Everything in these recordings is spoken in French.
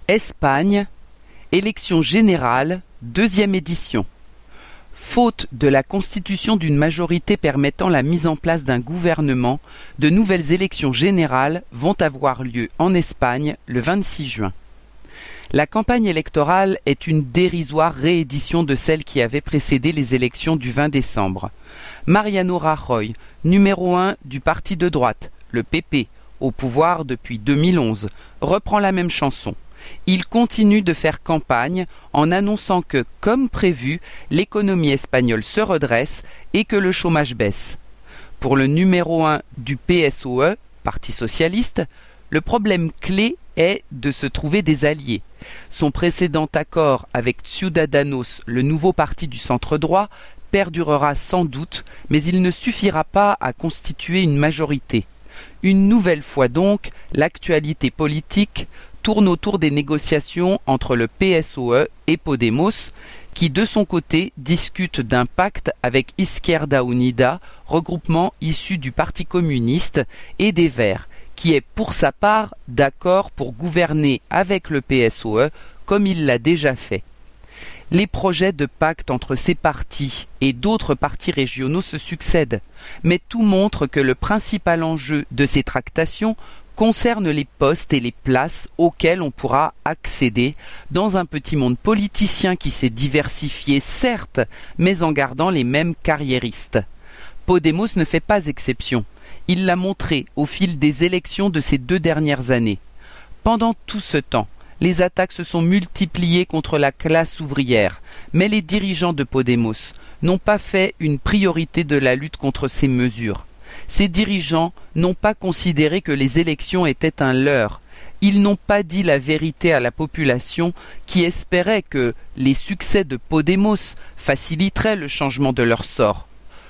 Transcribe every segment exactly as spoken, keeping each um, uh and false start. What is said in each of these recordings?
Espagne, élection générale, deuxième édition. Faute de la constitution d'une majorité permettant la mise en place d'un gouvernement, de nouvelles élections générales vont avoir lieu en Espagne le vingt-six juin. La campagne électorale est une dérisoire réédition de celle qui avait précédé les élections du vingt décembre. Mariano Rajoy, numéro un du parti de droite, le P P, au pouvoir depuis deux mille onze, reprend la même chanson. Il continue de faire campagne en annonçant que, comme prévu, l'économie espagnole se redresse et que le chômage baisse. Pour le numéro un du P S O E, Parti socialiste, le problème clé est de se trouver des alliés. Son précédent accord avec Ciudadanos, le nouveau parti du centre-droit, perdurera sans doute, mais il ne suffira pas à constituer une majorité. Une nouvelle fois donc, l'actualité politique tourne autour des négociations entre le P S O E et Podemos, qui de son côté discute d'un pacte avec Izquierda Unida, regroupement issu du Parti communiste et des Verts, qui est pour sa part d'accord pour gouverner avec le P S O E comme il l'a déjà fait. Les projets de pacte entre ces partis et d'autres partis régionaux se succèdent, mais tout montre que le principal enjeu de ces tractations concerne les postes et les places auxquels on pourra accéder dans un petit monde politicien qui s'est diversifié, certes, mais en gardant les mêmes carriéristes. Podemos ne fait pas exception. Il l'a montré au fil des élections de ces deux dernières années. Pendant tout ce temps, les attaques se sont multipliées contre la classe ouvrière, mais les dirigeants de Podemos n'ont pas fait une priorité de la lutte contre ces mesures. Ces dirigeants n'ont pas considéré que les élections étaient un leurre. Ils n'ont pas dit la vérité à la population qui espérait que les succès de Podemos faciliteraient le changement de leur sort.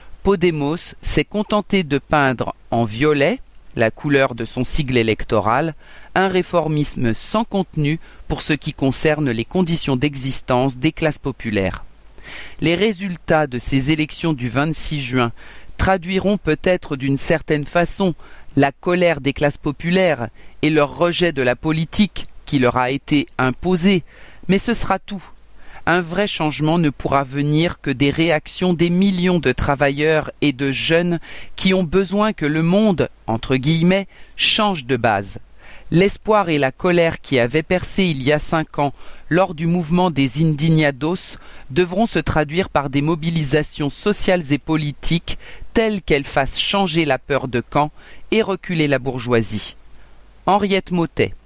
Podemos s'est contenté de peindre en violet, la couleur de son sigle électoral, un réformisme sans contenu pour ce qui concerne les conditions d'existence des classes populaires. Les résultats de ces élections du vingt-six juin traduiront peut-être d'une certaine façon la colère des classes populaires et leur rejet de la politique qui leur a été imposée, mais ce sera tout. Un vrai changement ne pourra venir que des réactions des millions de travailleurs et de jeunes qui ont besoin que le monde, entre guillemets, change de base. L'espoir et la colère qui avaient percé il y a cinq ans lors du mouvement des Indignados devront se traduire par des mobilisations sociales et politiques telles qu'elles fassent changer la peur de camp et reculer la bourgeoisie. Henriette Mottet.